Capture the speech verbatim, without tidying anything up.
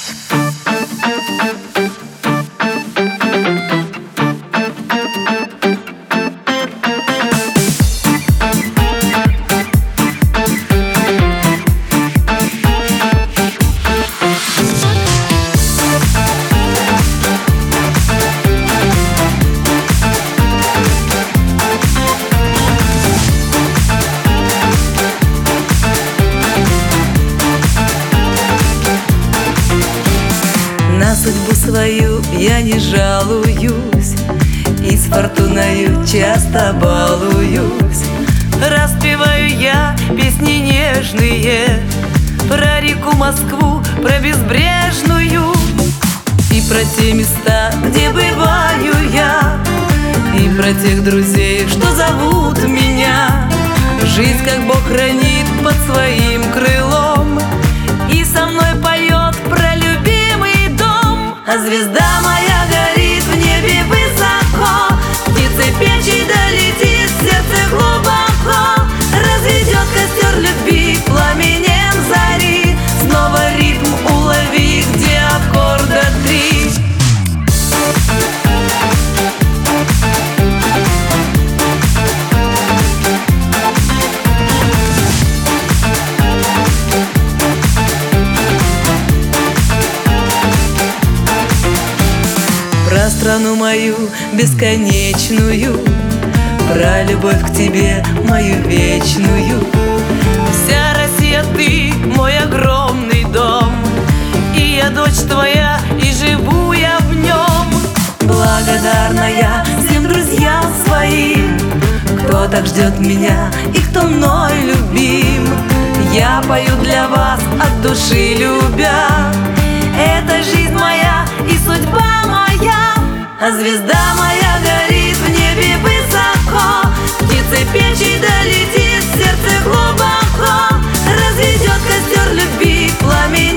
На судьбу свою я не жалуюсь, и с фортуною часто балуюсь. Распеваю я песни нежные про реку Москву, про безбрежную, и про те места, где бываю я, и про тех друзей, что зовут меня. Жизнь, как Бог хранит под своим крылом, и со мной поет про любимый дом. А звезда моя горит в небе высоко, птицей печи долетит в сердце глубоко, разведет костер любви пламенем зари. Снова ритм улови, где аккорда три. Про страну мою бесконечную, про любовь к тебе мою вечную. Вся Россия ты, мой огромный дом, и я дочь твоя, и живу я в нем. Благодарна я всем друзьям своим, кто так ждет меня и кто мной любим. Я пою для вас от души любя, это жизнь моя и судьба моя. А звезда моя горит в небе высоко, птицей печи долетит в сердце глубоко, разведет костер любви пламя.